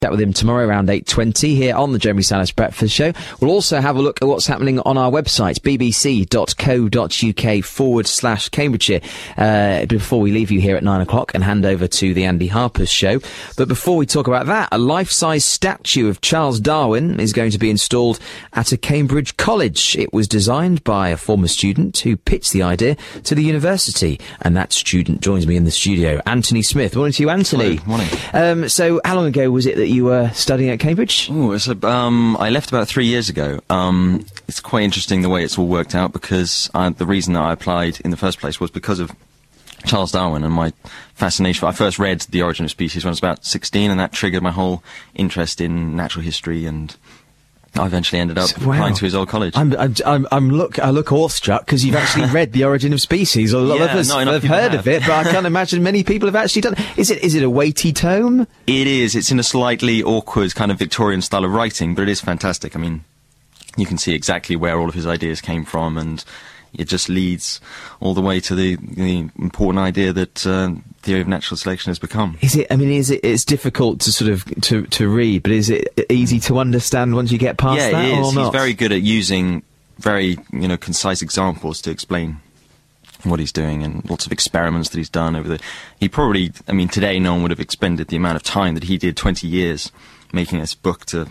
Chat with him tomorrow around 8:20 here on the Jeremy Salis Breakfast Show. We'll also have a look at what's happening on our website, bbc.co.uk/Cambridgeshire, before we leave you here at 9 o'clock and hand over to the Andy Harpers Show. But before we talk about that, a life-size statue of Charles Darwin is going to be installed at a Cambridge college. It was designed by a former student who pitched the idea to the university, and that student joins me in the studio, Anthony Smith. Morning to you, Anthony. Morning. So how long ago was it that you were studying at Cambridge? Oh, I left about 3 years ago. It's quite interesting the way it's all worked out, because the reason that I applied in the first place was because of Charles Darwin and my fascination. I first read The Origin of Species when I was about 16, and that triggered my whole interest in natural history, and I eventually ended up applying to his old college. I look awestruck because you've actually read The Origin of Species. A lot of us have heard of it, but I can't imagine many people have actually done it. Is it a weighty tome? It is. It's in a slightly awkward kind of Victorian style of writing, but it is fantastic. I mean, you can see exactly where all of his ideas came from, and it just leads all the way to the important idea that theory of natural selection has become. It's difficult to sort of to read, but is it easy to understand once you get past that? Yeah, it is. Or not? He's very good at using very, concise examples to explain what he's doing, and lots of experiments that he's done over today no one would have expended the amount of time that he did, 20 years, making this book to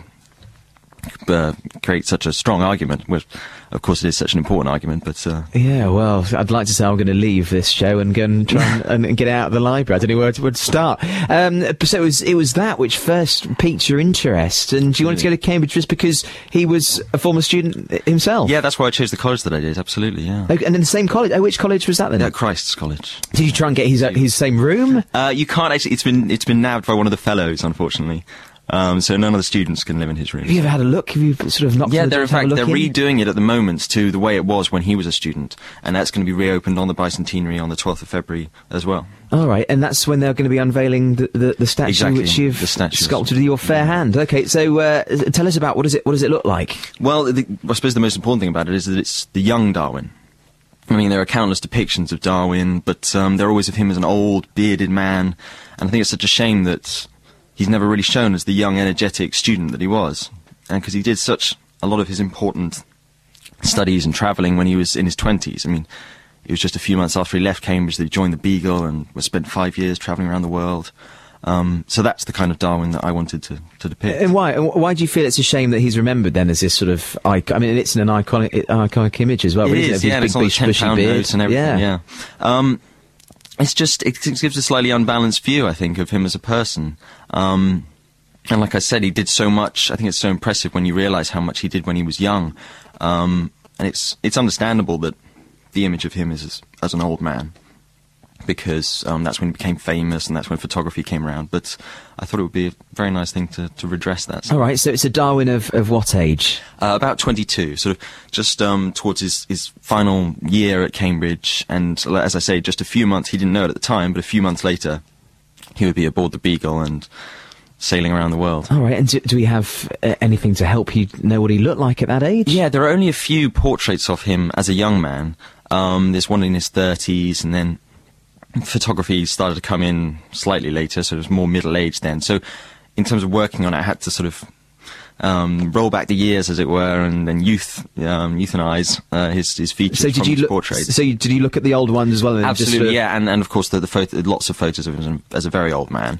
create such a strong argument, which of course it is such an important argument, but yeah, well, I'd like to say I'm going to leave this show and go and try and get out of the library. I don't know where to start. So it was that which first piqued your interest, and you wanted to go to Cambridge just because he was a former student himself? Yeah, that's why I chose the college that I did, absolutely, yeah. And in the same college? Which college was that then? Christ's College. Did you try and get his same room? You can't actually, it's been nabbed by one of the fellows, unfortunately. So none of the students can live in his room. Have you ever had a look? Have you sort of knocked on the door to have a look? They're redoing it at the moment to the way it was when he was a student, and that's going to be reopened on the Bicentenary on the 12th of February as well. All right, and that's when they're going to be unveiling the statue which you've sculpted with your fair hand. Okay, so tell us about what does it look like? Well, I suppose the most important thing about it is that it's the young Darwin. I mean, there are countless depictions of Darwin, but they're always of him as an old, bearded man, and I think it's such a shame that he's never really shown as the young, energetic student that he was. And because he did such a lot of his important studies and travelling when he was in his 20s. I mean, it was just a few months after he left Cambridge that he joined the Beagle and spent 5 years travelling around the world. So that's the kind of Darwin that I wanted to depict. And why do you feel it's a shame that he's remembered then as this sort of it's an iconic image as well. It is, yeah, it's all the 10-pound notes and everything, yeah. It gives a slightly unbalanced view, I think, of him as a person. And like I said, he did so much. I think it's so impressive when you realise how much he did when he was young. And it's understandable that the image of him is as an old man, because that's when he became famous and that's when photography came around. But I thought it would be a very nice thing to redress that. All right, so it's a Darwin of what age? About 22, sort of just towards his final year at Cambridge. And as I say, just a few months, he didn't know it at the time, but a few months later, he would be aboard the Beagle and sailing around the world. All right, and do we have anything to help you know what he looked like at that age? Yeah, there are only a few portraits of him as a young man. There's one in his 30s, and then photography started to come in slightly later, so it was more middle-aged then. So in terms of working on it, I had to sort of roll back the years, as it were, and then euthanize his features from his portraits. So did you look at the old ones as well? And absolutely, yeah, and of course lots of photos of him as a very old man.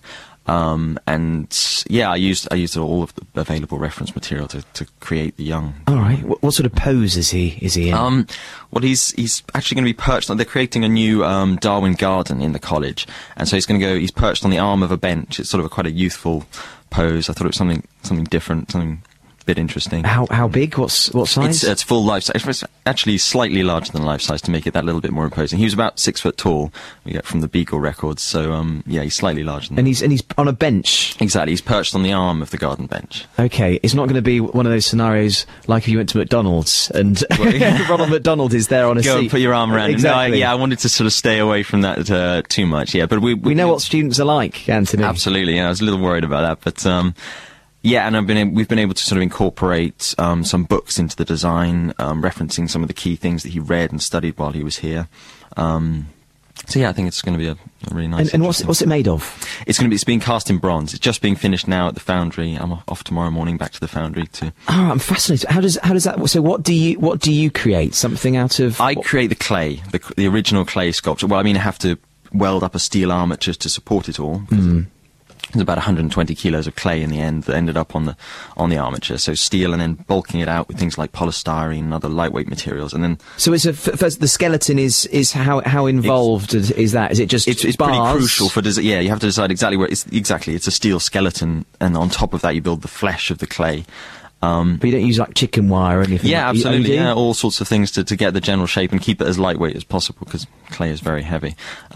And yeah, I used all of the available reference material to create the young. All right. What sort of pose is he in? Well, he's actually going to be perched on. They're creating a new Darwin garden in the college, and so he's perched on the arm of a bench. It's sort of quite a youthful pose. I thought it was something different, something a bit interesting. How big? What size? It's full life size. It's actually slightly larger than life size to make it that little bit more imposing. He was about 6 foot tall. We get from the Beagle records. So yeah, he's slightly larger than. And he's on a bench. Exactly. He's perched on the arm of the garden bench. Okay, it's not going to be one of those scenarios like if you went to McDonald's and Ronald McDonald is there on a seat. Go and put your arm around. Exactly. No, I wanted to sort of stay away from that too much. Yeah, but we know what students are like, Anthony. Absolutely. Yeah, I was a little worried about that, but. Yeah, and we've been able to sort of incorporate some books into the design, referencing some of the key things that he read and studied while he was here. So yeah, I think it's going to be a really nice. And what's it made of? It's being cast in bronze. It's just being finished now at the foundry. I'm off tomorrow morning back to the foundry to. Oh, I'm fascinated. How does that? So what do you create? Something out of? I create the clay, the original clay sculpture. Well, I mean, I have to weld up a steel armature to support it all. There's about 120 kilos of clay in the end that ended up on the armature. So steel, and then bulking it out with things like polystyrene and other lightweight materials, and then. So it's first the skeleton is how involved is that? Is it just it's bars? Pretty crucial for yeah. You have to decide exactly where it's a steel skeleton, and on top of that you build the flesh of the clay. But you don't use like chicken wire or anything? Yeah, absolutely. Yeah, all sorts of things to get the general shape and keep it as lightweight as possible, because clay is very heavy.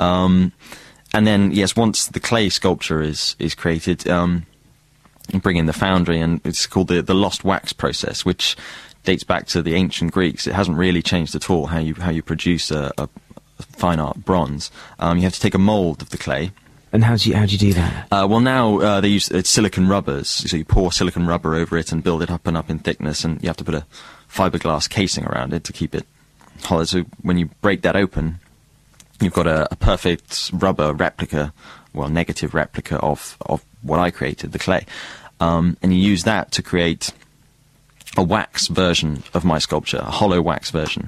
And then, yes, once the clay sculpture is created, you bring in the foundry, and it's called the lost wax process, which dates back to the ancient Greeks. It hasn't really changed at all how you produce a fine art bronze. You have to take a mould of the clay. And how do you do that? Well, now they use silicon rubbers. So you pour silicon rubber over it and build it up and up in thickness, and you have to put a fiberglass casing around it to keep it hollow. So when you break that open, you've got a perfect rubber replica, well, negative replica of what I created, the clay. And you use that to create a wax version of my sculpture, a hollow wax version.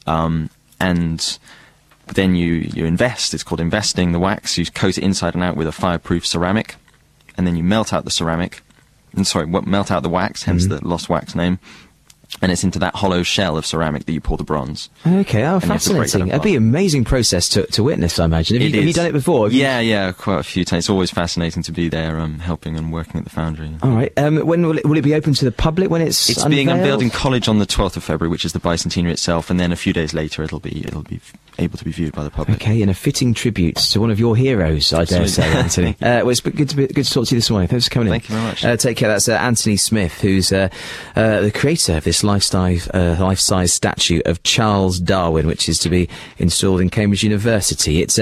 And then you invest. It's called investing the wax. You coat it inside and out with a fireproof ceramic, and then you melt out the ceramic. Melt out the wax, hence the lost wax name. And it's into that hollow shell of ceramic that you pour the bronze. Okay, fascinating. It'd be an amazing process to witness, I imagine. Have you done it before? Yeah, quite a few times. It's always fascinating to be there, helping and working at the foundry. All right. When will it be open to the public? When it's unveiled? Being unveiled in College on the 12th of February, which is the bicentenary itself, and then a few days later it'll be able to be viewed by the public. Okay, and a fitting tribute to one of your heroes, I dare say, Anthony. Well, it's good to talk to you this morning. Thanks for coming in. Thank you very much. Take care. That's Anthony Smith, who's the creator of this life-size statue of Charles Darwin, which is to be installed in Cambridge University. It's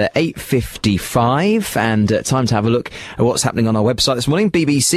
8:55, and time to have a look at what's happening on our website this morning,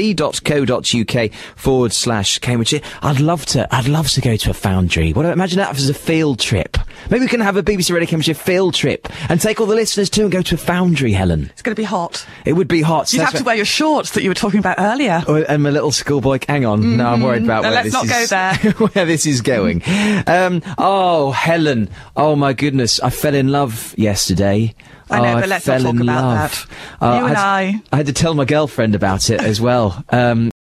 bbc.co.uk/Cambridge. I'd love to go to a foundry. Imagine that as a field trip. Maybe we can have a BBC Radio Cambridge field trip and take all the listeners too and go to a foundry, Helen. It's going to be hot. It would be hot. You'd have to wear your shorts that you were talking about earlier. And my little schoolboy. Hang on. No, I'm worried about let's not go there. Where this is going. Oh, Helen. Oh, my goodness. I fell in love yesterday. I know, but let's not talk about that. I had to tell my girlfriend about it as well.